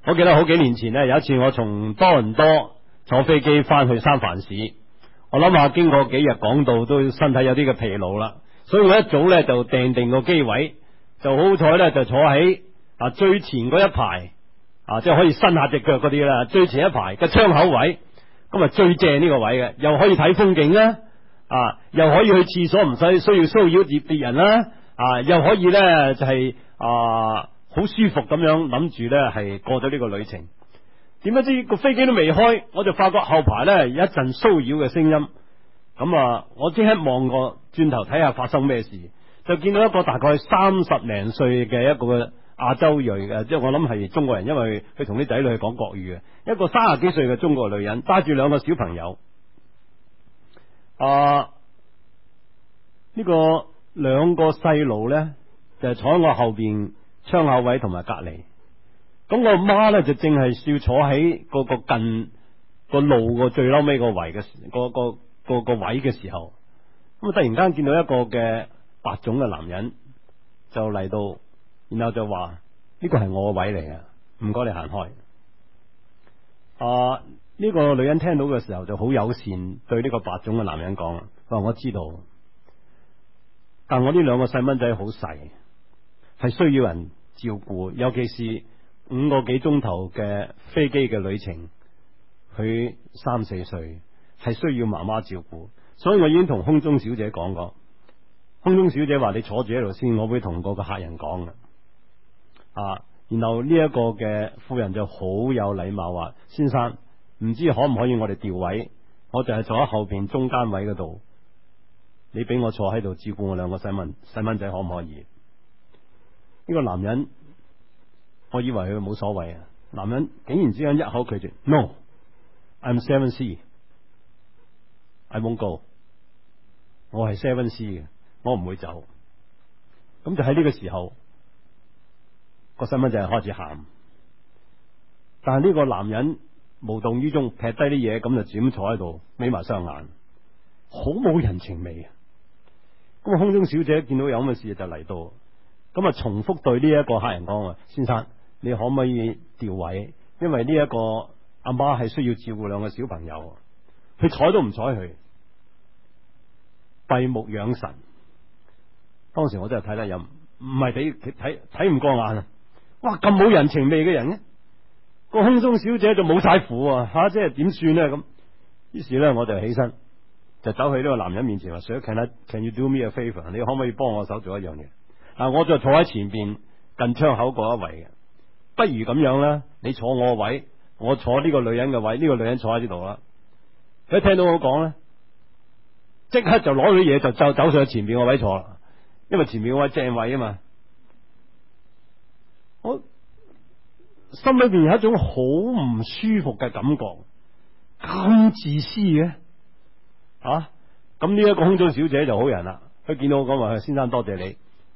我記得好幾年前呢，有一次我從多倫多坐飛機翻去三藩市，我諗下經過幾日講道都身體有啲嘅疲勞啦，所以我一早呢就訂定個機位，就好彩呢就坐喺最前嗰一排即係可以伸下隻腳嗰啲啦，最前一排嘅窗口位，咁最正呢個位嘅，又可以睇風景啦，又可以去廁所唔使需要騷擾別人啦，又可以呢就係好舒服咁樣諗住呢係過咗呢個旅程。點不知個飛機都未開，我就發覺後排呢有一陣騷擾嘅聲音。咁我即刻望過轉頭睇下發生咩事，就見到一個大概30零歲嘅一個亞洲裔嘅，即係我諗係中國人，因為佢同啲仔女係講國語嘅，一個30幾歲嘅中國女人，帶住2個小朋友。呢個2個細路呢，就坐喺我後邊窗口位同埋隔籬。咁我媽呢，就正係要坐喺個近個路個最嬲尾個圍嘅個位嘅時候，咁突然間見到一個嘅白種嘅男人就嚟到，然後就話呢個係我個位嚟嘅，唔該你行開。呢個女人聽到嘅時候就好友善對呢個白種嘅男人講，佢話我知道，但我呢2個細蚊仔好細，係需要人照顧，尤其是5個幾鐘頭嘅飛機嘅旅程，佢3、4歲，係需要媽媽照顧，所以我已經同空中小姐講過，空中小姐話你坐住喺度先，我會同個客人講嘅。然後呢一個嘅夫人就好有禮貌話，先生，唔知可唔可以我哋調位，我就係坐喺後邊中間位嗰度，你俾我坐喺度照顧我2個細蚊仔可唔可以？呢個男人，我以為佢冇所謂啊，男人竟然之間一口拒絕 ，No， I'm 7C， I won't go， 我係 7C 嘅，我唔會走。咁就喺呢個時候，個細蚊仔開始喊，但係呢個男人無動於衷，劈低啲嘢，咁就只咁坐喺度，眯埋雙眼，好冇人情味啊！咁空中小姐見到有咁嘅事就嚟到，咁重複對呢一個客人講，先生，你可唔可以調位？因為呢一個阿媽係需要照顧2個小朋友，佢睬都唔睬佢，閉目養神。當時我真係睇得又唔係俾睇唔過眼啊！哇，咁冇人情味嘅人呢？個空中小姐就冇晒符即係點算呢？咁於是呢，我就起身就走去呢個男人面前話，Sir，can you do me a favor？ 你可唔可以幫我手做一樣嘢？我就坐喺前邊近窗口嗰一位嘅，不如咁樣啦，你坐我個位，我坐呢個女人嘅位，呢個女人坐喺呢度啦。佢聽到我講呢，即刻就攞咗嘢就走上去前邊個位坐啦，因為前面個位正位啊嘛。我心裏邊有一種好唔舒服嘅感覺，咁自私嘅咁呢一個空中小姐就好人啦，佢見到我講話，先生多謝你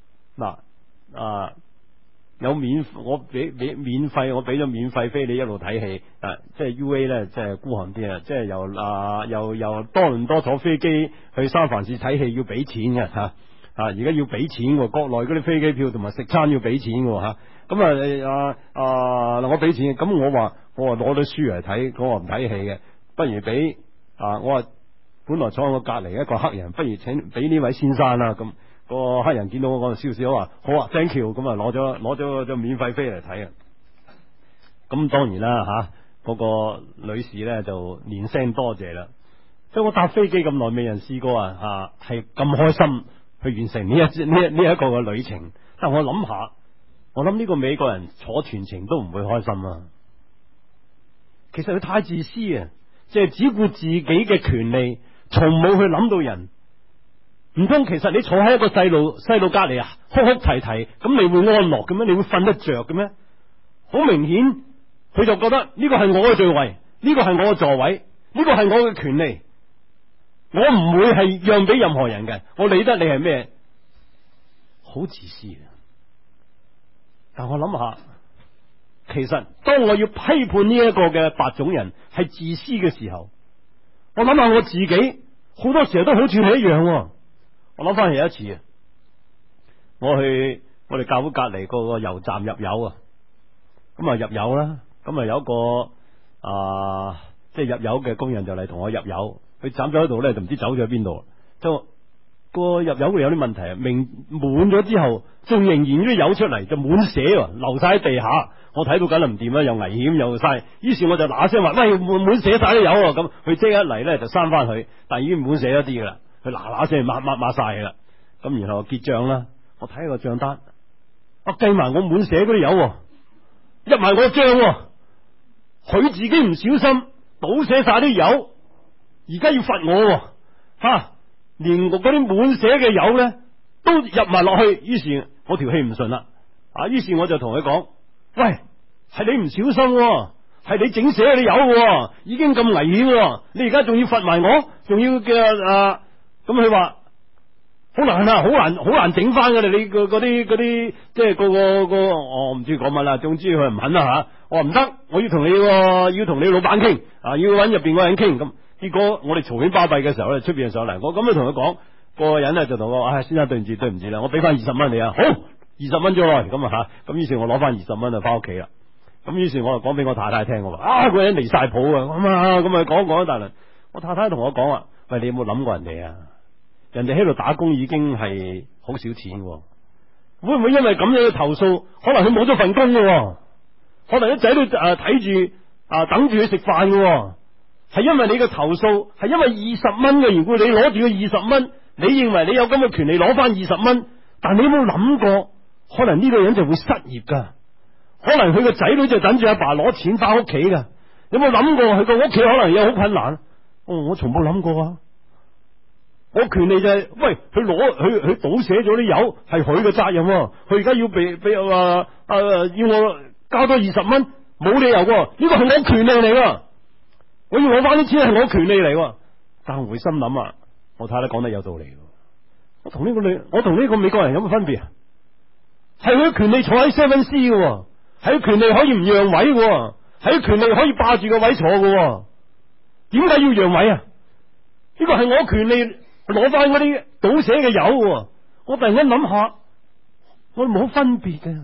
有我俾免費，我俾咗免費飛你一路睇戲，即係 UA 咧，即係孤寒啲啊，即係由多倫多坐飛機去三藩市睇戲要俾錢嘅而家要俾錢喎，國內嗰啲飛機票同埋食餐要俾錢喎咁我俾錢，咁我話攞啲書嚟睇，我話唔睇戲嘅，不如俾我話本來坐喺我隔籬一個黑人，不如請俾呢位先生啦。咁個黑人見到我笑笑話好啊 ，thank you， 咁攞咗個免費飛嚟睇啊。咁當然啦嗰個女士咧就連聲多謝啦。所以我搭飛機咁耐，未人試過係咁開心去完成呢一個嘅旅程。但我諗下，我諗呢個美國人坐全程都唔會開心啊。其實佢太自私啊，即係只顧自己嘅權利，從冇去諗到人。唔通其實你坐喺一個細路隔籬哭哭啼啼，咁你會安樂嘅咩？你會瞓得着嘅咩？好明顯，佢就覺得呢個係我嘅座位，呢個係我嘅座位，呢個係我嘅權利，我唔會係讓俾任何人嘅，我理得你係咩？好自私啊！但我諗下，其實當我要批判呢一個嘅白種人係自私嘅時候，我諗下我自己好多時候都好似佢一樣。我諗翻起有一次我去我哋教會隔籬個油站入油咁入油啦， 咁啊有一個即係入油嘅工人就嚟同我入油，佢斬咗喺度咧，就唔知走咗去邊度。就個入油會有啲問題啊，明滿咗之後，仲仍然啲油出嚟，就滿瀉，流晒喺地下。我睇到梗係唔掂啦，又危險又嘥。於是我就嗱聲話：喂，滿瀉晒啲油啊！咁佢即刻一嚟咧就閂翻佢，但係已經滿瀉一啲噶啦。佢嗱聲抹晒啦。咁然後結賬啦，我睇下個賬單，我計埋我滿瀉嗰啲油，入埋我賬。佢自己唔小心倒瀉晒啲油，而家要罰我吓。連嗰啲滿瀉嘅油咧都入埋落去，於是我條氣唔順啦，於是我就同佢講：喂，係你唔小心，係你整瀉啲油，已經咁危險，你而家仲要罰埋我，仲要嘅咁佢話好難啊，好難整翻㗎啦，你嗰啲即係個我唔知講乜啦，總之佢唔肯啦吓，我話唔得，我要同你老闆傾，要搵入邊嗰人傾咁。結果我哋嘈喧巴閉嘅時候咧，出邊上嚟，我咁樣同佢講，個人咧就同我話：先生對唔住啦，我俾翻20蚊你啊，好20蚊咗來咁啊吓，咁於是我攞翻20蚊就翻屋企啦。咁於是我就講俾我太太聽，我話個人離晒譜啊，咁啊講一大輪。我太太同我講話：喂，你有冇諗過人哋啊？人哋喺度打工已經係好少錢，會唔會因為咁樣嘅投訴，可能佢冇咗份工嘅，可能啲仔都睇住等住佢食飯嘅。係因為你嘅投訴，係因為20蚊嘅緣故，你攞住個20蚊，你認為你有咁嘅權利攞翻20蚊，但你有冇諗過，可能呢個人就會失業噶，可能佢個仔女就等住阿爸攞錢翻屋企噶，有冇諗過佢個屋企可能有好困難？我從冇諗過啊！我權利就係，喂，佢倒瀉咗啲油，係佢嘅責任，佢而家要俾要我交多20蚊，冇理由喎，呢個係我權利嚟噶。我要攞翻啲錢係我權利嚟，但我會心諗我太太講得有道理。我同呢個美國人有乜分別啊？係佢權利坐喺 7C 嘅，係佢權利可以唔讓位嘅，係佢權利可以霸住個位坐嘅。點解要讓位啊？呢個係我權利攞翻嗰啲倒瀉嘅油。我突然間諗下，我哋冇分別嘅，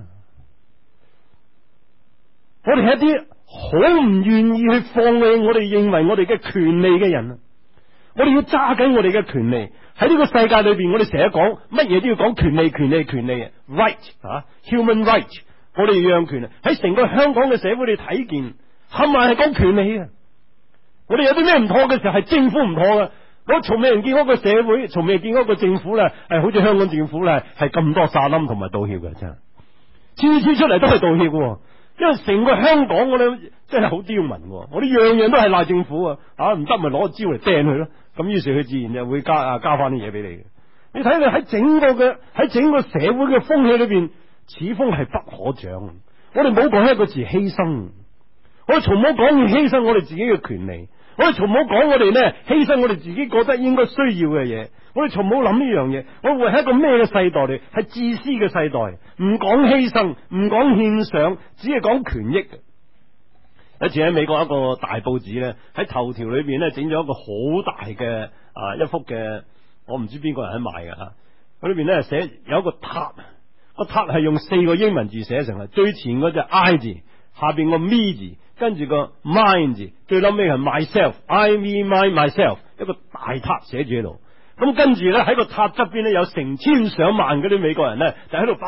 我哋係一啲好唔願意去放棄我哋認為我哋嘅權利嘅人，我哋要揸緊我哋嘅權利。喺呢個世界裏邊，我哋成日講乜嘢都要講權利，right，human right， 我哋要讓權利。喺成個香港嘅社會，你睇見冚唪唥係講權利嘅。我哋有啲咩唔妥嘅時候，係政府唔妥嘅。我從未見過一個社會，從未見過一個政府咧，係好似香港政府咧，係咁多沙冧同埋道歉嘅，真係次次出嚟都係道歉嘅。因為成個香港我哋真係好刁民，我哋樣樣都係賴政府唔得咪攞招嚟掟佢咯。咁於是佢自然就會加翻啲嘢俾你嘅。你睇你喺整個社會嘅風氣裏邊，此風係不可長。我哋冇講一個字犧牲，我哋從冇講要犧牲我哋自己嘅權利，我哋從冇講我哋呢犧牲我哋自己覺得應該需要嘅嘢。我哋從冇諗呢樣嘢。我會係一個咩嘅世代嚟？係自私嘅世代，唔講犧牲，唔講獻上，只係講權益。一次喺美國一個大報紙咧，喺頭條裏邊咧整咗一個好大嘅一幅嘅，我唔知邊個人喺賣嘅吓。佢裏邊咧寫有一個塔，個塔係用4個英文字寫成嘅，最前嗰隻 I 字，下邊個 me 字，跟住個 mine 字，最冧尾係 myself，I me mine myself， 一個大塔寫住喺度。咁跟住咧喺個塔側邊咧有成千上萬嗰啲美國人咧就喺度拜，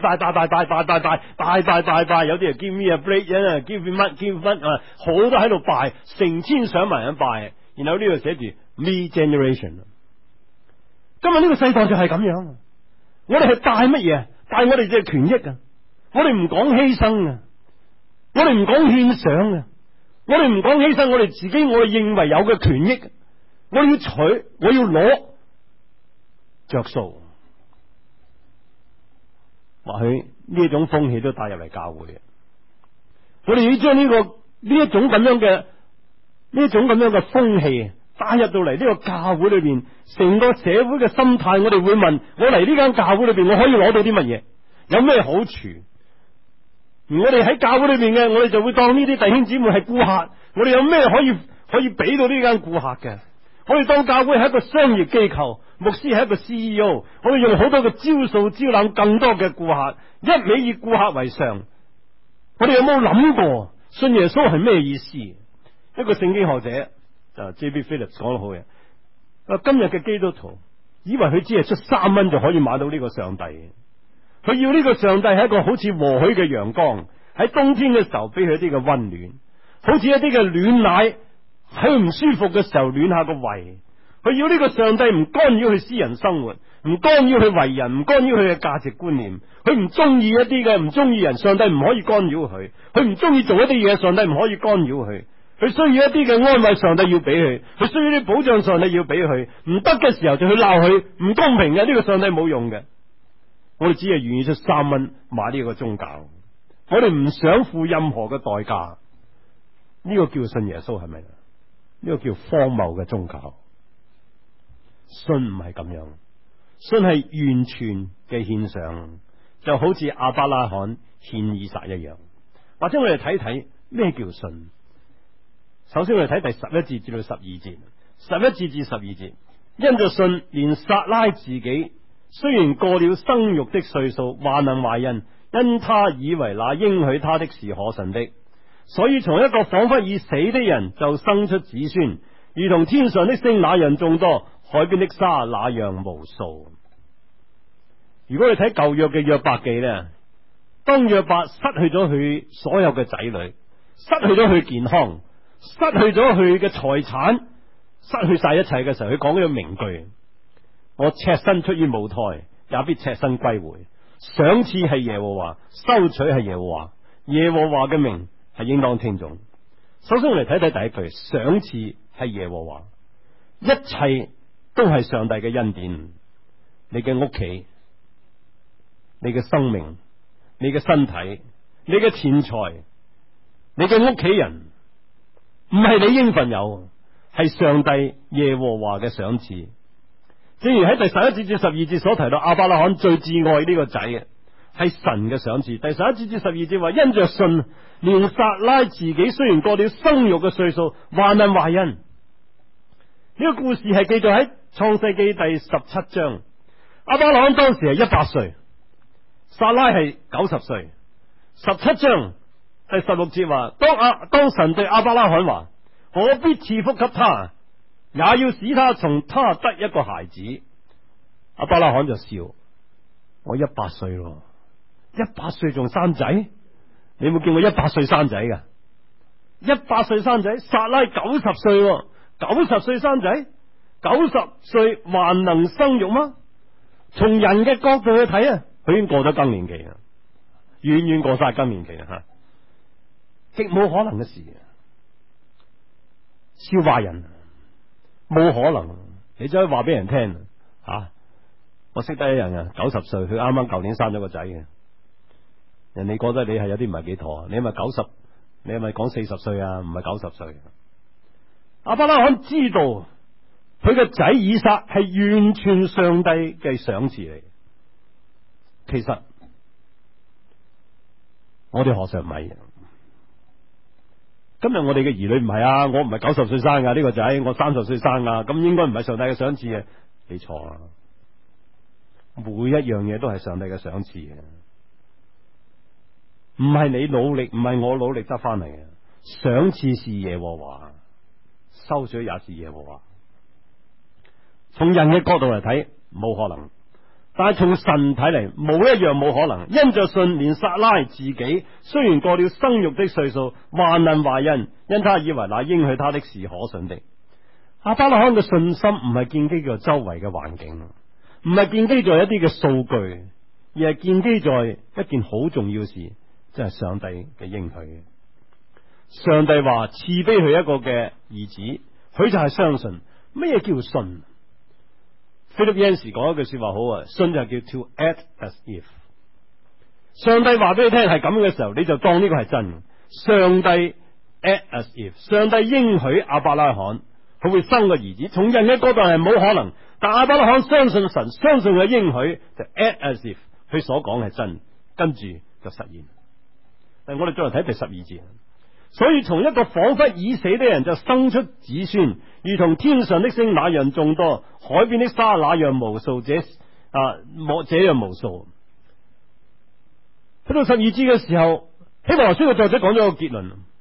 有啲人 give me a break， 有人 give me what， 好多喺度拜，成千上萬人拜。然後呢度寫住 me generation。 今日呢個世代就係咁樣，我哋係拜乜嘢？拜我哋嘅權益啊！我哋唔講犧牲啊！我哋唔講獻上啊！我哋唔講犧牲我哋自己，我哋認為有嘅權益，我要取，我要攞着數。或許呢一種風氣都帶入嚟教會，我哋要將呢一種咁樣嘅風氣帶入到嚟呢個教會裏邊，成個社會嘅心態，我哋會問：我嚟呢間教會裏邊，我可以攞到啲乜嘢？有咩好處？而我哋喺教會裏邊嘅，我哋就會當呢啲弟兄姊妹係顧客。我哋有咩可以俾到呢間顧客嘅？我哋當教會係一個商業機構，牧師係一個 CEO， 我哋用好多嘅招數招攬更多嘅顧客，一味以顧客為上。我哋有冇諗過信耶穌係咩意思？一個聖經學者就 J.B. Phillips 講得好嘅，今日嘅基督徒以為佢只係出3蚊就可以買到呢個上帝，佢要呢個上帝係一個好似和煦嘅陽光，喺冬天嘅時候俾佢一啲嘅溫暖，好似一啲嘅暖奶喺佢唔舒服嘅時候暖下個胃。佢要呢個上帝唔干擾佢私人生活，唔干擾佢為人，唔干擾佢嘅價值觀念。佢唔中意一啲嘅，唔中意人，上帝唔可以干擾佢。佢唔中意做一啲嘢，上帝唔可以干擾佢。佢需要一啲嘅安慰，上帝要俾佢。佢需要啲保障，上帝要俾佢。唔得嘅時候就去鬧佢，唔公平嘅，呢個上帝冇用嘅。我哋只係願意出3蚊買呢個宗教，我哋唔想付任何嘅代價。呢個叫信耶穌係咪？呢個叫荒謬嘅宗教。信唔係咁樣，信係完全嘅獻上，就好似亞伯拉罕獻以撒一樣。或者我哋睇睇咩叫信。首先我哋睇第11節至到12節，11節至12節，因着信，連撒拉自己雖然過了生育的歲數，還能懷孕，因他以為那應許他的是可信的，所以從一個仿佛已死的人就生出子孫，如同天上的星那樣眾多，海邊的沙那樣無數。如果你睇舊約嘅約伯記呢，當約伯失去咗佢所有嘅仔女，失去咗佢健康，失去咗佢嘅財產，失去晒一切嘅時候，佢講咗個名句：我赤身出於母胎，也必赤身歸回。賞賜係耶和華，收取係耶和華，耶和華嘅名係應當聽重。首先我嚟睇睇第一句，賞賜係耶和華，一切都係上帝嘅恩典。你嘅屋企，你嘅生命，你嘅身體，你嘅錢財，你嘅屋企人，唔係你應份有，係上帝耶和華嘅賞賜。正如喺第11節至12節所提到，亞伯拉罕最摯愛呢個仔嘅係神嘅賞賜。第11節至12節話，因着信，連撒拉自己雖然過了生育嘅歲數，還能懷孕。呢個故事係記載喺創世記第17章。亞伯拉罕當時係100歲，撒拉係90歲。17章第16節話，當神對亞伯拉罕話，我必賜福給他，也要使他從他得一個孩子。亞伯拉罕就笑，我100歲咯，100歲仲生仔？你有冇見過100歲生仔噶？100歲生仔，撒拉90歲，90歲生仔，90歲還能生育嗎？從人嘅角度去睇啊，佢已經過咗更年期啦，遠遠過晒更年期啦吓，極冇可能嘅事。笑話人，冇可能。你就可以話俾人聽吓，我識得一人啊，90歲，佢啱啱舊年生咗個仔嘅。人哋覺得你係有啲唔係幾妥啊？你係咪90？你係咪講40歲啊？唔係90歲。亞伯拉罕知道佢個仔以撒係完全上帝嘅賞賜嚟。其實我哋何嘗唔係？今日我哋嘅兒女唔係啊，我唔係90歲生噶呢個仔，我30歲生噶，咁應該唔係上帝嘅賞賜嘅。你錯啊！每一樣嘢都係上帝嘅賞賜嘅，唔係你努力，唔係我努力得翻嚟嘅。賞賜是耶和華，收取也是耶和華。從人嘅角度嚟睇，冇可能。但係從神睇嚟，冇一樣冇可能。因着信，連撒拉自己雖然過了生育的歲數，還能懷孕，因他以為那應許他的是可信的。亞伯拉罕嘅信心唔係建基在周圍嘅環境，唔係建基在一啲嘅數據，而係建基在一件好重要事，即係上帝嘅應許。上帝話賜俾佢一個嘅兒子，佢就係相信。咩叫信？Philip Yancey 講一句說話好啊，信就叫 to act as if。上帝話俾你聽係咁嘅時候，你就當呢個係真。上帝 act as if， 上帝應許亞伯拉罕佢會生個兒子，從人嘅角度係冇可能，但亞伯拉罕相信神，相信佢應許，就 act as if 佢所講係真，跟住就實現。但我哋再嚟睇第12節。所以從一個仿佛已死的人就生出子孫，如同天上的星那樣眾多，海邊的沙那樣無數，這樣無數。去到12節嘅時候，希伯來書嘅作者講咗個結論，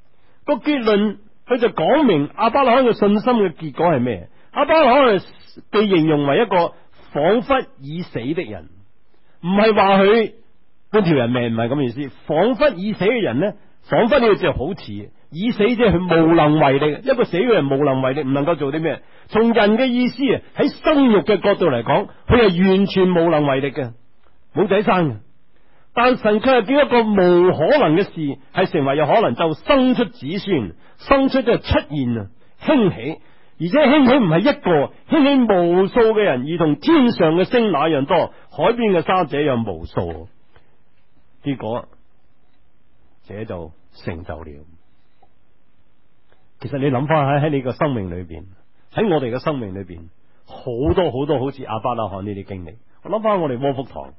個結論佢就講明亞伯拉罕嘅信心嘅結果係咩？亞伯拉罕係被形容為一個仿佛已死的人，唔係話佢半條人命，唔係咁意思。仿佛已死嘅人呢，仿佛呢個字好似已死，即係佢無能為力。一個死嘅人無能為力，唔能夠做啲咩？從人嘅意思啊，喺生育嘅角度嚟講，佢係完全無能為力嘅，冇仔生嘅。但神卻係叫一個無可能嘅事係成為有可能，就生出子孫，生出就出現啊，興起，而且興起唔係一個，興起無數嘅人，如同天上嘅星那樣多，海邊嘅沙這樣無數。結果這就成就了。其實你諗翻喺你個生命裏邊，喺我哋嘅生命裏邊，好多好多好似亞伯拉罕呢啲經歷。我諗翻我哋窩福堂，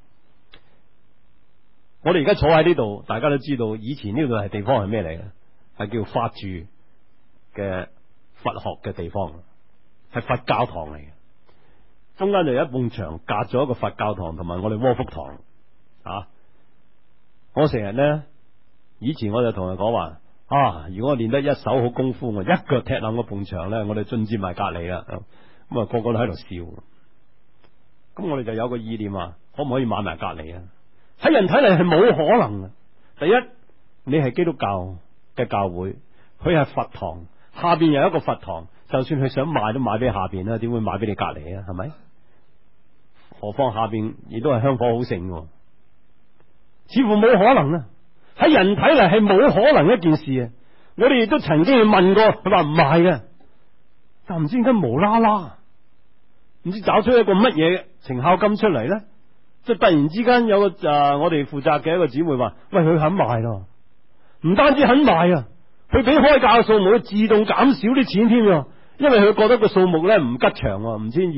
我哋而家坐喺呢度，大家都知道以前呢度係地方係咩嚟嘅？係叫法住嘅佛學嘅地方，係佛教堂嚟嘅。中間就有一埲牆隔咗一個佛教堂同埋我哋窩福堂啊。我成日呢，以前我就同人講話啊，如果我練得一手好功夫，我一腳踢爛個埲牆呢，我哋進佔埋隔籬啦。咁啊，個個都喺度笑。咁我哋就有個意念啊，可唔可以買埋隔籬啊？喺人睇嚟係冇可能嘅。第一，你係基督教嘅教會，佢係佛堂，下邊有一個佛堂，就算佢想賣都賣俾下邊啦，點會賣俾你隔籬啊？係咪？何況下邊亦都係香火好盛，似乎冇可能啊！喺人睇嚟係冇可能一件事啊！我哋亦都曾經去問過，佢話唔係嘅，但唔知點解無啦啦，唔知找出一個乜嘢程孝金出嚟咧？即係突然之間有個我哋負責嘅一個姊妹話，喂，佢肯賣咯，唔單止肯賣啊，佢俾開價嘅數目，佢自動減少啲錢添，因為佢覺得個數目咧唔吉祥，唔知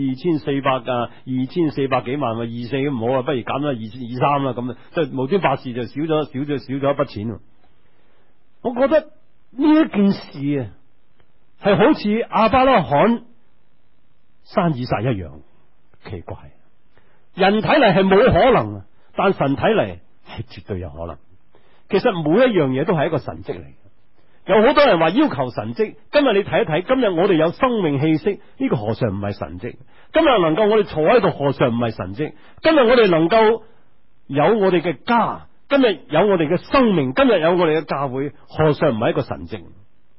2400幾萬，24都唔好啊，不如減咗23啦，咁即係無端白事就少咗一筆錢。我覺得呢一件事啊，係好似亞伯拉罕生以撒一樣奇怪。人睇嚟係冇可能，但神睇嚟係絕對有可能。其實每一樣嘢都係一個神蹟嚟。有好多人話要求神蹟，今日你睇一睇，今日我哋有生命氣息，呢個何嘗唔係神蹟？今日能夠我哋坐喺度，何嘗唔係神蹟？今日我哋能夠有我哋嘅家，今日有我哋嘅生命，今日有我哋嘅教會，何嘗唔係一個神蹟？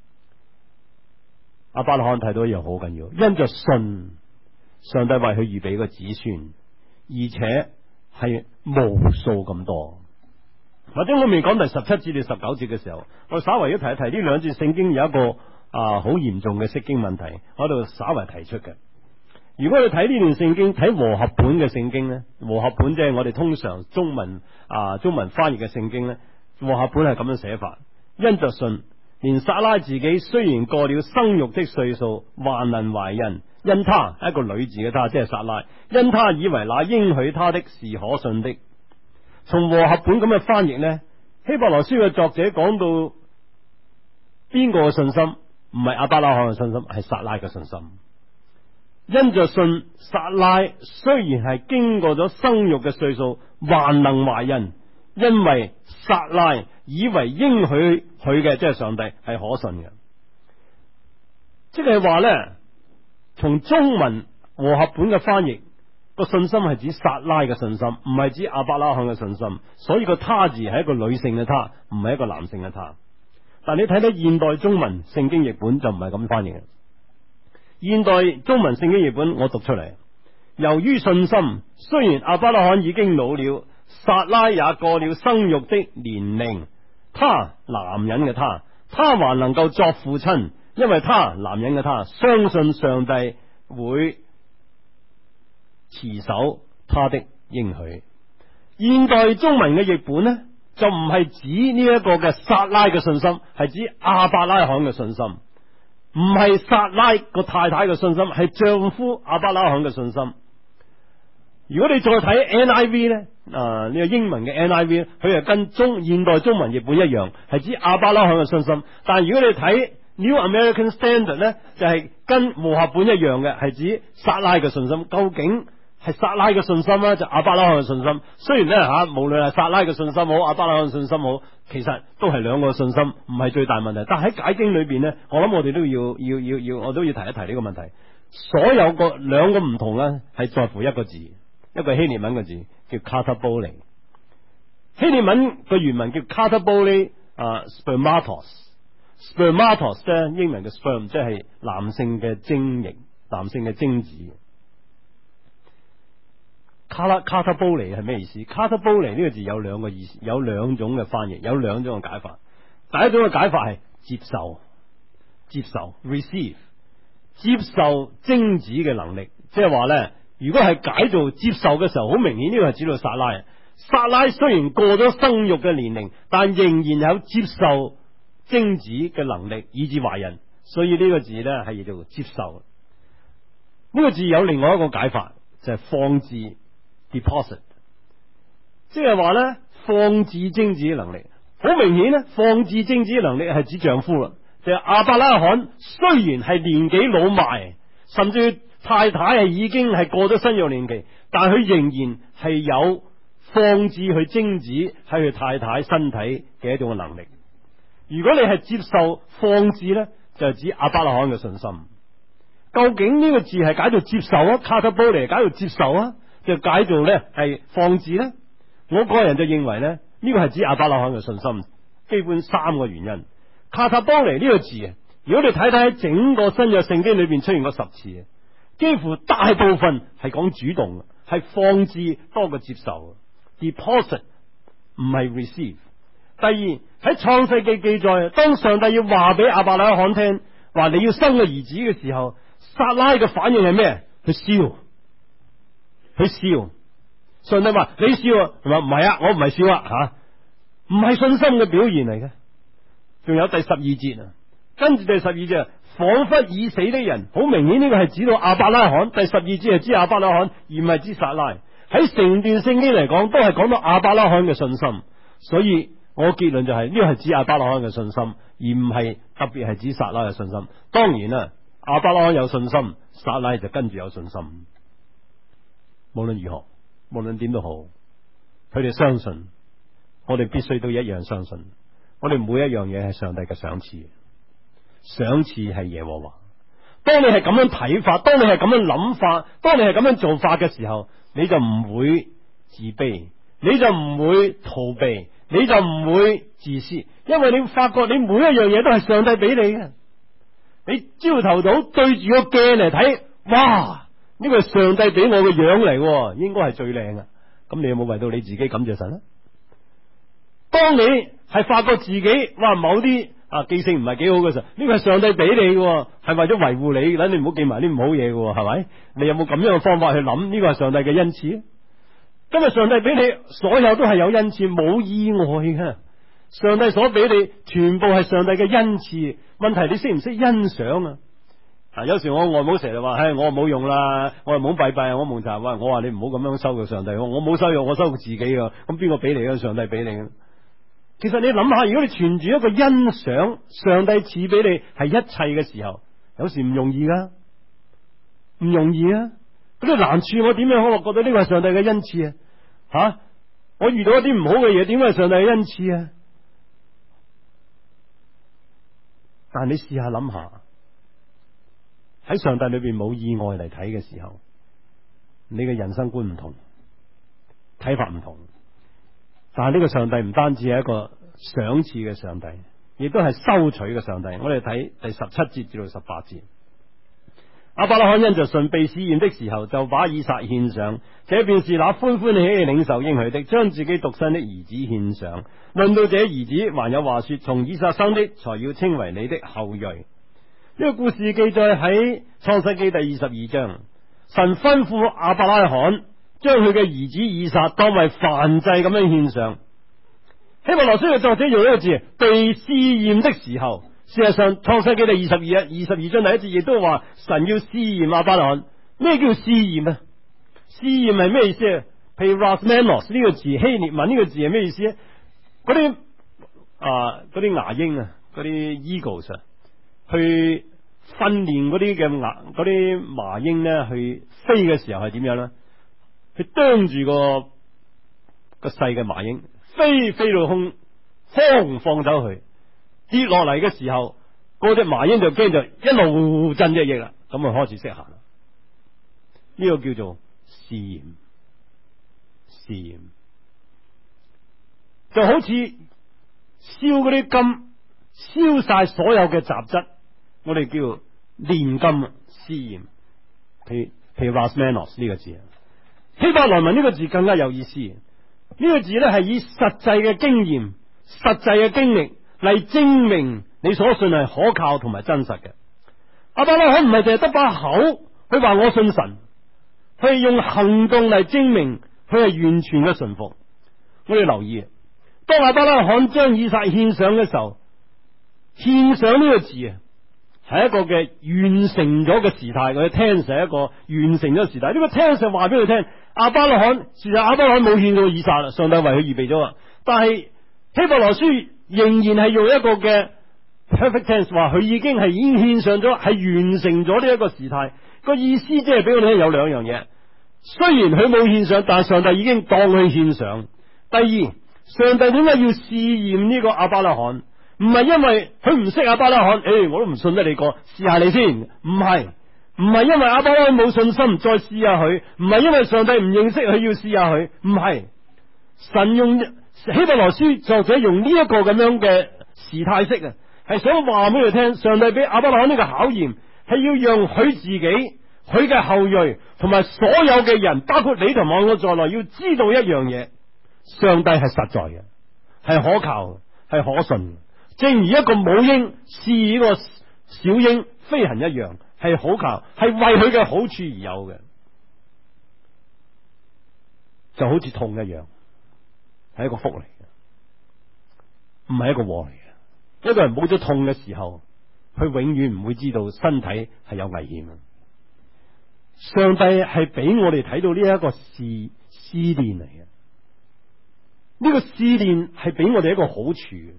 亞伯拉罕睇到一樣好緊要，因着信，上帝為佢預備個子孫，而且係無數咁多。或者我未講第17節至19節嘅時候，我稍微要提一提呢兩節聖經有一個好嚴重嘅釋經問題，我喺度稍微提出嘅。如果你睇呢段聖經，睇和合本嘅聖經呢，和合本即係我哋通常中文翻譯嘅聖經呢，和合本係咁樣寫法：因着信，連撒拉自己雖然過了生育的歲數，還能懷孕，因他一個女字嘅他，即係撒拉，因他以為那應許他的是可信的。從和合本咁嘅翻譯呢，希伯來書嘅作者講到邊個嘅信心？唔係亞伯拉罕嘅信心，係撒拉嘅信心。因着信，撒拉雖然係經過咗生育嘅歲數，還能懷孕，因為撒拉以為應許佢嘅，即係上帝係可信嘅。即係話呢，從中文和合本嘅翻譯，個信心係指撒拉嘅信心，唔係指亞伯拉罕嘅信心，所以個他字係一個女性嘅他，唔係一個男性嘅他。但你睇睇現代中文聖經譯本就唔係咁翻譯嘅。現代中文聖經譯本我讀出嚟，由於信心，雖然亞伯拉罕已經老了，撒拉也過了生育的年齡，他男人嘅他還能夠作父親，因為他男人嘅他相信上帝會持守他的應許。現代中文嘅譯本呢，就唔係指呢一個嘅撒拉嘅信心，係指亞伯拉罕嘅信心，唔係撒拉個太太嘅信心，係丈夫亞伯拉罕嘅信心。如果你再睇 NIV 呢，呢個英文嘅 NIV，佢係跟現代中文譯本一樣，係指亞伯拉罕嘅信心。但係如果你睇 New American Standard 呢，就係跟和合本一樣嘅，係指撒拉嘅信心。究竟係撒拉嘅信心啊，就亞伯拉罕嘅信心。雖然咧無論係撒拉嘅信心好，亞伯拉罕嘅信心好，其實都係兩個信心，唔係最大問題。但係喺解經裏邊咧，我諗我哋都要我都要提一提呢個問題。所有個兩個唔同咧，係在乎一個字，一個希臘文嘅字叫 kataboly。希臘文個原文叫 kataboly spermatos 咧，英文嘅 sperm 即係男性嘅精液，男性嘅精子。kataboly 係咩意思？kataboly 呢個字有兩個意思，有兩種嘅翻譯，有兩種嘅解法。第一種嘅解法係接受 receive， 接受精子嘅能力，即係話咧，如果係解做接受嘅時候，好明顯呢個係指到撒拉。撒拉雖然過咗生育嘅年齡，但仍然有接受精子嘅能力，以致懷孕。所以呢個字咧係叫做接受。呢個字有另外一個解法，就係放置 deposit， 即係話咧放置精子嘅能力。好明顯咧，放置精子嘅能力係指丈夫啦。就係亞伯拉罕雖然係年紀老邁，甚至太太係已經係過咗生育年期，但佢仍然係有放置佢精子喺佢太太身體嘅一種嘅能力。如果你係接受放置咧，就係指亞伯拉罕嘅信心。究竟呢個字係解做接受啊，卡塔波尼解做接受啊，就解做咧係放置咧？我個人就認為咧，呢個係指亞伯拉罕嘅信心。基本三個原因。卡塔波尼呢個字，如果你睇睇喺整個新約聖經裏邊出現過10次，幾乎大部分係講主動，係放置多過接受。deposit 唔係 receive。第二，喺創世記記載，當上帝要話俾亞伯拉罕聽，話你要生個兒子嘅時候，撒拉嘅反應係咩？佢笑。上帝話你笑啊，係嘛？唔係啊，我唔係笑啊，吓，唔係信心嘅表現嚟嘅。仲有第12節啊，跟住第12節，仿佛已死的人，好明顯呢個係指到亞伯拉罕。第12節係指亞伯拉罕，而唔係指撒拉。喺成段聖經嚟講，都係講到亞伯拉罕嘅信心。所以我結論就係呢個係指亞伯拉罕嘅信心，而唔係特別係指撒拉嘅信心。當然啦，亞伯拉罕有信心，撒拉就跟住有信心。無論如何，無論點都好，佢哋相信，我哋必須都一樣相信。我哋每一樣嘢係上帝嘅賞賜，賞賜係耶和華。當你係咁樣睇法，當你係咁樣諗法，當你係咁樣做法嘅時候，你就唔會自卑，你就唔會逃避，你就唔會自私，因為你發覺你每一樣嘢都係上帝俾你嘅。你朝頭早對住個鏡嚟睇，哇！呢個係上帝俾我嘅樣嚟，應該係最靚嘅。咁你有冇為到你自己感謝神呢？當你係發覺自己某啲記性唔係幾好嘅時候，呢個係上帝俾你嘅，係為咗維護你，等你唔好記埋啲唔好嘢嘅，係咪？你有冇咁樣嘅方法去諗？呢個係上帝嘅恩賜。今日上帝俾你所有都係有恩賜，冇意外嘅。上帝所俾你全部係上帝嘅恩賜，問題你識唔識欣賞啊？有時我外母成日話，我冇用啦，我係冇拜拜，我蒙查。我話你唔好咁樣收佢上帝，我冇收用，我收佢自己噶。咁邊個俾你啊？上帝俾你嘅。其實你諗下，如果你存住一個欣賞，上帝賜俾你係一切嘅時候，有時唔容易噶，唔容易啊！嗰啲難處我點樣可能覺得呢個係上帝嘅恩賜啊？我遇到一啲唔好嘅嘢，點解係上帝嘅恩賜啊？但係你試下諗下，喺上帝裏邊冇意外嚟睇嘅時候，你嘅人生觀唔同，睇法唔同。但係呢個上帝唔單止係一個賞賜嘅上帝，亦都係收取嘅上帝。我哋睇第17節至到18節，亞伯拉罕因着信被試驗的時候，就把以撒獻上，這便是那歡歡喜喜領受應許的，將自己獨生的兒子獻上。論到這兒子，還有話說，從以撒生的，才要稱為你的後裔。呢個故事記載喺創世記第22章，神吩咐亞伯拉罕將佢嘅兒子以撒當為燔祭咁樣獻上。希伯來書嘅作者用一個字，被試驗的時候。事實上，創世記第22章第1節亦都話神要試驗亞伯拉罕。咩叫試驗啊？試驗係咩意思啊？譬如 Rasmanos 呢個字，希臘文呢個字係咩意思啊？嗰啲牙鷹啊，嗰啲 eagles 啊，去訓練嗰啲嘅啲麻鷹咧，去飛嘅時候係點樣咧？ 去啄住個細嘅麻鷹，飛到空，放走佢，跌落嚟嘅時候，嗰隻麻鷹就驚，就一路震隻翼啦，咁啊開始識行啦。呢個叫做試驗，就好似燒嗰啲金，燒晒所有嘅雜質，我哋叫煉金試驗。譬如 Rasmanos 呢個字，希伯來文呢個字更加有意思。呢個字咧係以實際嘅經驗、實際嘅經歷嚟證明你所信係可靠同埋真實嘅。亞伯拉罕唔係淨係得把口，佢話我信神，佢係用行動嚟證明佢係完全嘅順服。我哋留意，當亞伯拉罕將以撒獻上嘅時候，獻上呢個字啊，係一個嘅完成咗嘅時態。佢 tense 係一個完成咗時態。呢個 tense 話俾佢聽，亞伯拉罕事實亞伯拉罕冇獻到以撒啦，上帝為佢預備咗啦。但係希伯來書仍然係用一個嘅 perfect tense 話佢已經獻上咗，係完成咗呢一個時態。個意思即係俾我哋聽有兩樣嘢。雖然佢冇獻上，但係上帝已經當佢獻上。第二，上帝點解要試驗呢個亞伯拉罕？唔係因為佢唔識亞伯拉罕，我都唔信得你過，試下你先。唔係因為亞伯拉罕冇信心，再試下佢。唔係因為上帝唔認識佢，要試下佢。唔係，神用希伯來書作者用呢一個咁樣嘅時態式啊，係想話俾佢聽，上帝俾亞伯拉罕呢個考驗，係要讓佢自己、佢嘅後裔同埋所有嘅人，包括你同我在內，要知道一樣嘢：上帝係實在嘅，係可靠嘅，係可信嘅。正如一個母鷹試呢個小鷹飛行一樣，係可靠，係為佢嘅好處而有嘅，就好似痛一樣，係一個福嚟嘅，唔係一個禍嚟嘅。一個人冇咗痛嘅時候，佢永遠唔會知道身體係有危險。上帝係俾我哋睇到呢一個試煉嚟嘅，呢個試煉係俾我哋一個好處。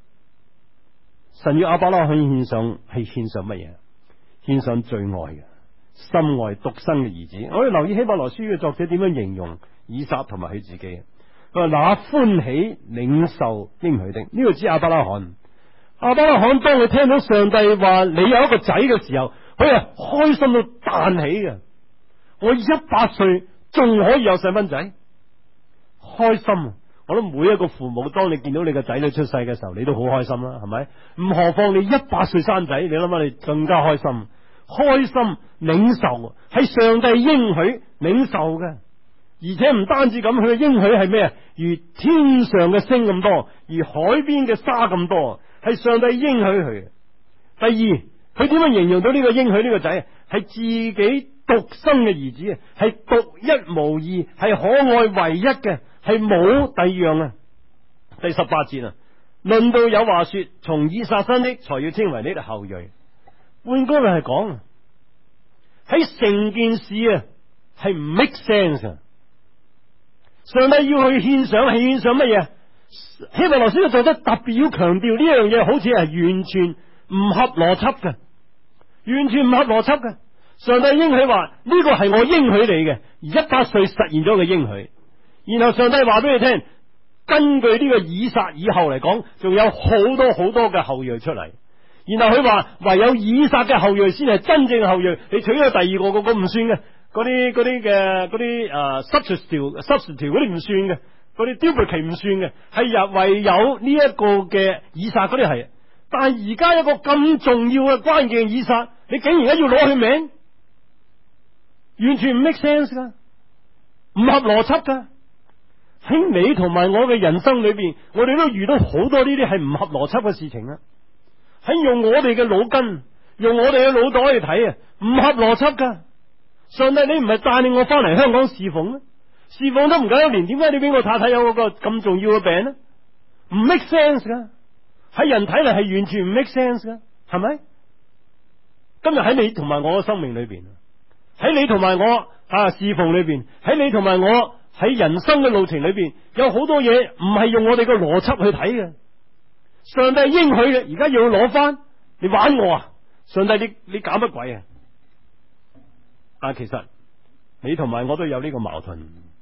神要亞伯拉罕獻上，係獻上乜嘢？獻上最愛嘅、心愛獨生嘅兒子。我哋留意希伯來書嘅作者點樣形容以撒同埋佢自己。佢話那歡喜領受應許的，呢個指亞伯拉罕。亞伯拉罕當佢聽到上帝話你有一個仔嘅時候，佢係開心到彈起嘅。我100歲仲可以有細蚊仔，開心。我諗每一個父母，當你見到你個仔女出世嘅時候，你都好開心啦，係咪？唔何況你100歲生仔，你諗下你更加開心。開心領受係上帝應許領受嘅，而且唔單止咁，佢嘅應許係咩啊？如天上嘅星咁多，而海邊嘅沙咁多，係上帝應許佢。第二，佢點樣形容到呢個應許呢個仔？係自己獨生嘅兒子，係獨一無二，係可愛唯一嘅。係冇第二樣啊！第18節啊，論到有話說，從以撒生的才要稱為你的後裔。換句話係講，喺成件事啊，係唔 make sense 啊！上帝要去獻上，係獻上乜嘢？希伯來書作者特別要強調呢樣嘢，好似係完全唔合邏輯嘅，完全唔合邏輯嘅。上帝應許話呢個係我應許你嘅，100歲實現咗嘅應許。然後上帝話俾你聽，根據呢個以撒以後嚟講，仲有好多好多嘅後裔出嚟。然後佢話唯有以撒嘅後裔先係真正嘅後裔，你娶咗第二個嗰個唔算嘅，嗰啲 substitute 嗰啲唔算嘅，嗰啲 duplicate 唔算嘅，係唯有呢一個嘅以撒嗰啲係。但係而家一個咁重要嘅關鍵以撒，你竟然而家要攞佢名，完全唔 make sense 噶，唔合邏輯噶。喺你同埋我嘅人生裏邊，我哋都遇到好多呢啲係唔合邏輯嘅事情啊！喺用我哋嘅腦筋，用我哋嘅腦袋去睇啊，唔合邏輯噶。上帝，你唔係帶領我翻嚟香港侍奉咩？侍奉都唔夠1年，點解你俾我太太有嗰個咁重要嘅病呢？唔 make sense 噶，喺人睇嚟係完全唔 make sense 噶，係咪？今日喺你同埋我嘅生命裏邊，喺你同埋我侍奉裏邊，喺你同埋我喺人生嘅路程裏邊，有好多嘢唔係用我哋個邏輯去睇嘅。上帝應許嘅，而家要攞翻，你玩我啊！上帝，你搞乜鬼啊？但其實你同埋我都有呢個矛盾。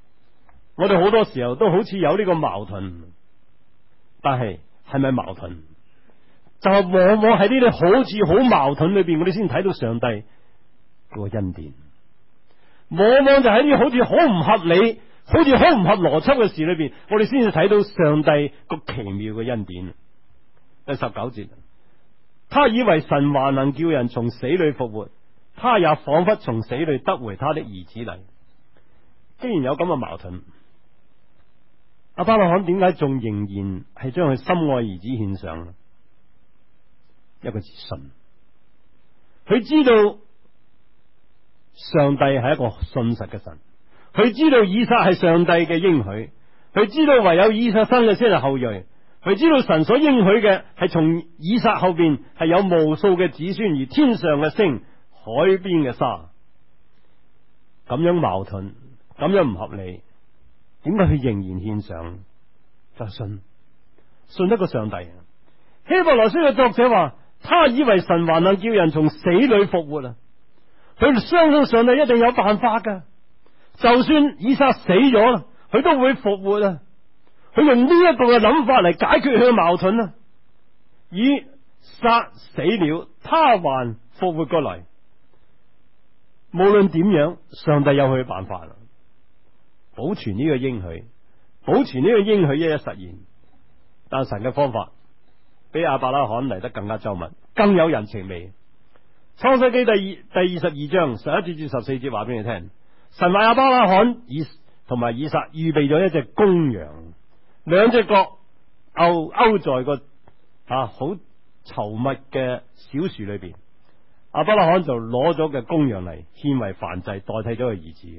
我哋好多時候都好似有呢個矛盾，但係係咪矛盾？就係往往喺呢啲好似好矛盾裏邊，我哋先睇到上帝嗰個恩典。往往就喺呢啲好似好唔合理、好似好唔合邏輯嘅事裏邊，我哋先至睇到上帝個奇妙嘅恩典。第19節，他以為神還能叫人從死裏復活，他也仿佛從死裏得回他的兒子嚟。既然有咁嘅矛盾，亞伯拉罕點解仲仍然係將佢心愛兒子獻上？一個字，信。佢知道上帝係一個信實嘅神，佢知道以撒係上帝嘅應許，佢知道唯有以撒生嘅先係後裔，佢知道神所應許嘅係從以撒後邊係有無數嘅子孫，而天上嘅星、海邊嘅沙。咁樣矛盾，咁樣唔合理，點解佢仍然獻上？就係信得過上帝。希伯來書嘅作者話，他以為神還能叫人從死裏復活啊！佢相信上帝一定有辦法噶，就算以撒死咗，佢都會復活啊！佢用呢一個嘅諗法嚟解決佢嘅矛盾啊！以撒死了，他還復活過來。無論點樣，上帝有佢嘅辦法啦，保存呢個應許，保存呢個應許一一實現。但神嘅方法比亞伯拉罕嚟得更加周密，更有人情味。創世記第22章11節至14節話俾你聽，神為亞伯拉罕同埋以撒預備咗一隻公羊，兩隻角勾在個好稠密嘅小樹裏邊。亞伯拉罕就攞咗嘅公羊嚟獻為燔祭，代替咗佢兒子。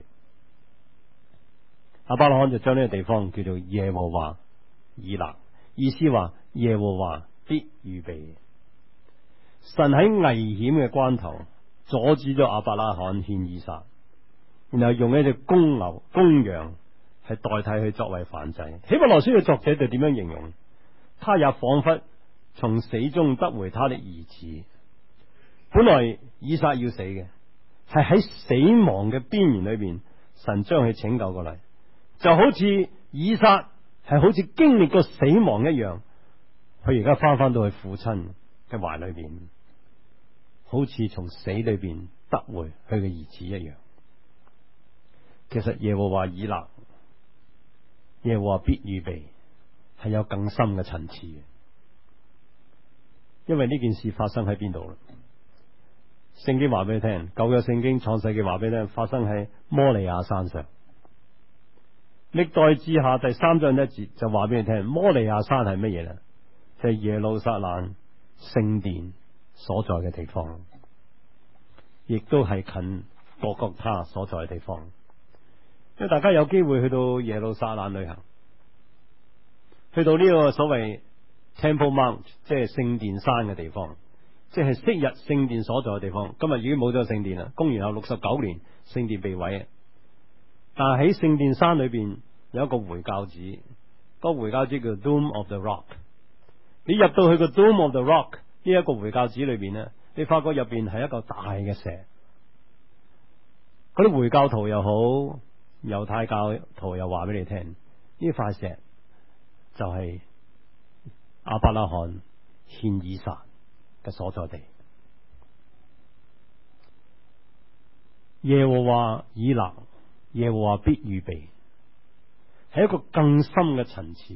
亞伯拉罕就將呢個地方叫做耶和華以勒，意思話耶和華必預備。神喺危險嘅關頭阻止咗亞伯拉罕獻以撒，然後用一隻公羊係代替佢作為燔祭。希伯來書嘅作者就點樣形容？他也仿佛從死中得回他的兒子。本來以撒要死嘅，係喺死亡嘅邊緣裏邊，神將佢拯救過嚟，就好似以撒係好似經歷過死亡一樣，佢而家翻到去父親嘅懷裏邊，好似從死裏邊得回佢嘅兒子一樣。其實耶和華以勒，耶和華必預備，係有更深嘅層次嘅，因為呢件事發生喺邊度啦？聖經話俾你聽，舊約聖經創世記話俾你聽，發生喺摩利亞山上。歷代志下第3章1節就話俾你聽，摩利亞山係乜嘢呢？就係耶路撒冷聖殿所在嘅地方，亦都係近各各他所在嘅地方。因為大家有機會去到耶路撒冷旅行，去到呢個所謂 Temple Mount， 即係聖殿山嘅地方，即係昔日聖殿所在嘅地方。今日已經冇咗聖殿啦，公元後69年聖殿被毀。但係喺聖殿山裏邊有一個回教寺，個回教寺叫 Dome of the Rock。你入到去個 Dome of the Rock 呢一個回教寺裏邊呢，你發覺入邊係一個大嘅石。嗰啲回教徒又好，猶太教徒又話俾你聽，呢塊石就係亞伯拉罕獻以撒嘅所在地。耶和華以勒，耶和華必預備，係一個更深嘅層次。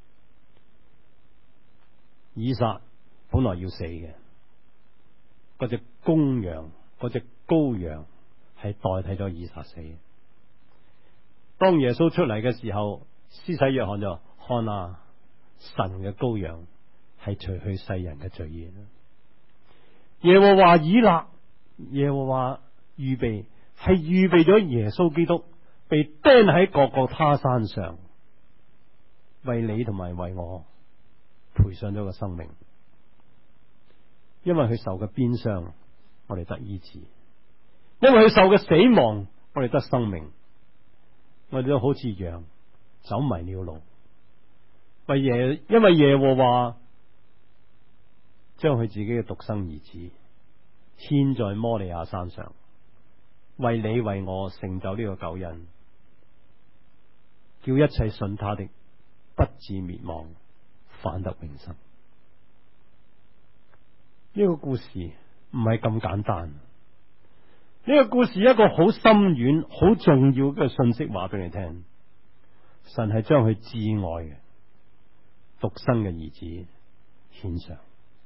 以撒本來要死嘅，嗰隻公羊，嗰隻羔羊係代替咗以撒死。當耶穌出嚟嘅時候，施洗約翰就看啊，神嘅羔羊係除去世人嘅罪孽。耶和華以勒，耶和華預備，係預備咗耶穌基督被釘喺各各他山上，為你同埋為我賠上咗個生命。因為佢受嘅鞭傷，我哋得醫治；因為佢受嘅死亡，我哋得生命。我哋都好似羊走迷了路，因為耶和華將佢自己嘅獨生兒子獻在摩利亞山上，為你為我成就呢個救恩。 叫一切信他的不至滅亡，反得永生。呢個故事唔係咁簡單，呢個故事一個好深遠、好重要嘅信息話俾你聽。神係將佢至愛嘅獨生嘅兒子獻上，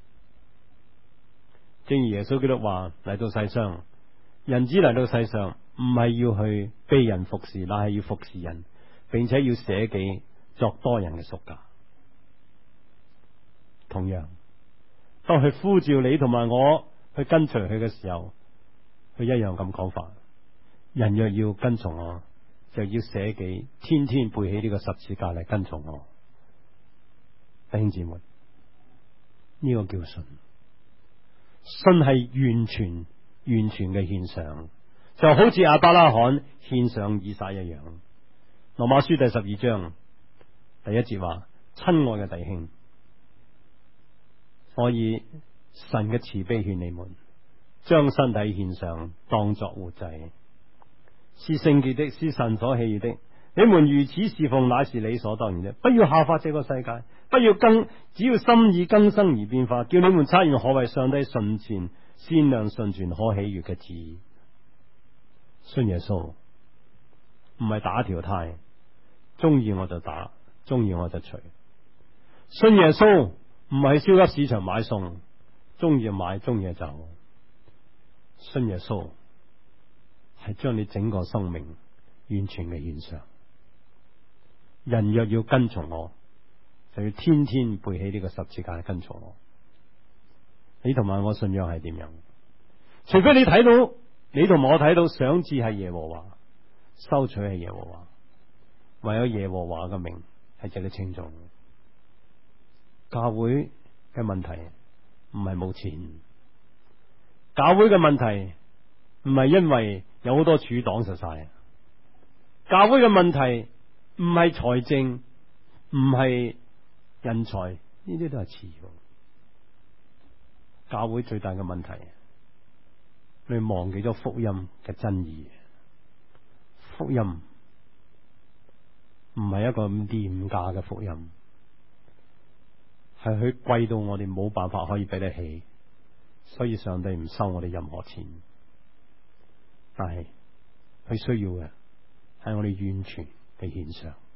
正如耶穌基督話，嚟到世上，人子嚟到世上唔係要去被人服侍，乃係要服侍人，並且要捨己作多人嘅贖價。同樣，當佢呼召你同埋我去跟隨佢嘅時候，佢一樣咁講法：人若要跟從我，就要捨己，天天背起呢個十字架嚟跟從我。弟兄姊妹，呢個叫信，信係完全嘅獻上，就好似亞伯拉罕獻上以撒一樣。羅馬書第12章第1節話：親愛嘅弟兄，所以神嘅慈悲勸你們，將身體獻上，當作活祭，是聖潔的，是神所喜悅的。你們如此侍奉，乃是理所當然的。不要效法這個世界，只要心意更新而變化，叫你們察驗何為上帝純全、善良、純全、可喜悅嘅旨意。信耶穌唔係打條呔，中意我就打，中意我就除。信耶穌唔係超級市場買餸，中意就買，中意就走。信耶穌係將你整個生命完全嘅獻上。人若要跟從我，就要天天背起呢個十字架跟從我。你同埋我信仰係點樣？除非你睇到，你同我睇到賞賜係耶和華，收取係耶和華，唯有耶和華嘅名係值得稱頌。教會嘅問題唔係冇錢，教會嘅問題唔係因為有好多處擋實晒，教會嘅問題唔係財政，唔係人才，呢啲都係次要。教會最大嘅問題，你忘記咗福音嘅真義。福音唔係一個咁廉價嘅福音，係佢貴到我哋冇辦法可以俾得起，所以上帝唔收我哋任何錢。但係佢需要嘅係我哋完全嘅獻上。